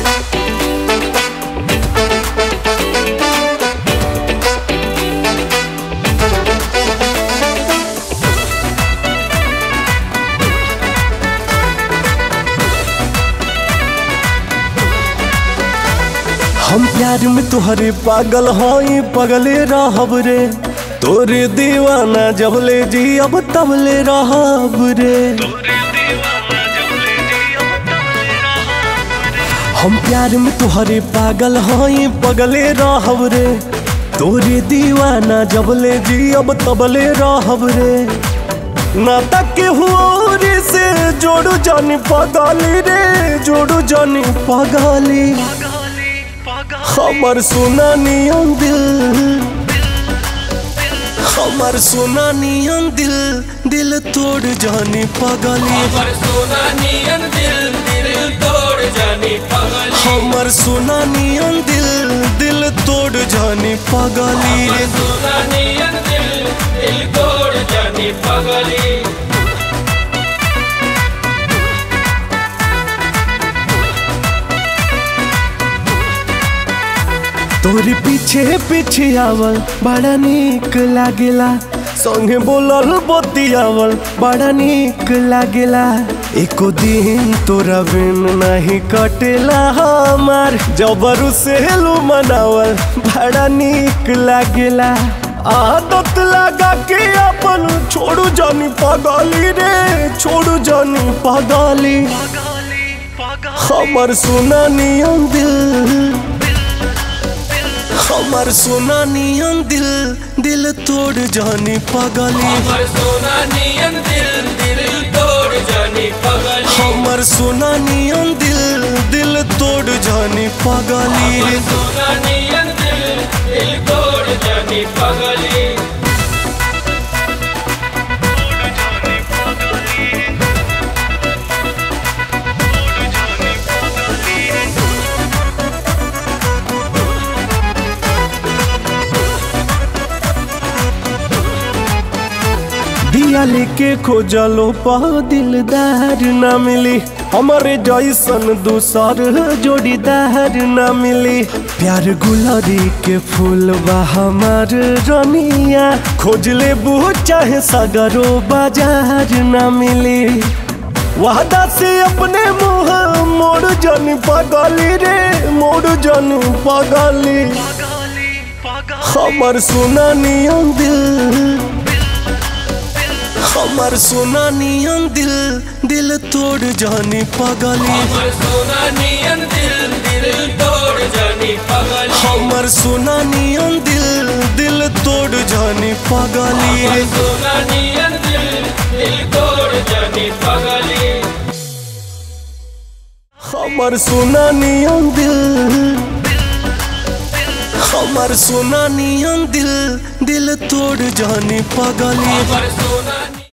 हम प्यार में तुहरे पागल हई पगले रहब रे, तोरे दीवाना जबले जी अब तबले रहब रे। हम प्यार में तुहरे पागल हई पगले रहब रे, तोरे दीवाना जबले जी अब तबले रहब रे। ना तक हुआ से जोड़ू जानी पगली रे, जोड़ू जानी पगली। हमर सोना नियन दिल, हमर सोना नियन दिल, दिल तोड़ जानी पगली। हमर सोना नियन दिल, दिल तोड़ जानी पगली। हमर सोना नियन दिल, दिल तोड़ जानी पगली। हमर सोना नियन दिल, दिल तोड़ जानी पगली। तोरी पीछे पीछे आवल बड़ा नीक लागेला, संगे बोलल बतियावल बड़ा नीक लागेला। एको दिन तोरा बिन नहीं कटेला हमार, जबरू से हेलू मनावल बड़ा नीक लागेला। आदत लगा के अपन छोड़ू जानी पगली रे, छोड़ू जानी पगली। हमर सोना नियन दिल, हमर सोना नियन दिल, दिल तोड़ जानी पगली। हमर सोना नियन दिल, दिल तोड़ जानी पगली। हमर सोना नियन दिल, दिल तोड़ जानी पगली। हमर सोना नियन दिल, दिल तोड़ जानी पगली। दिया लेके खोजलो पा दिलदार ना मिली, हमारे जैसन दूसर जोड़ीदार ना मिली। प्यार गुलरी के फूल बा हमार रनिया, खोज ले बू चाहे सगरो बाजार ना मिली। वादा से अपने मुँह मोड़ जानी पगली रे, मोड़ जानी पगली। हमर सोना नियन दिल, हमर सोना नियन दिल, दिल तोड़ जानी पगली। हमर सोना नियन दिल, दिल तोड़ जानी पगली। हमर सोना नियन दिल, दिल तोड़ जानी पगली। हमर सोना नियन दिल, दिल तोड़ जानी पगली। हमर सोना नियन दिल, हमर सोना नियन दिल, दिल तोड़ जानी पगली। हमर सोना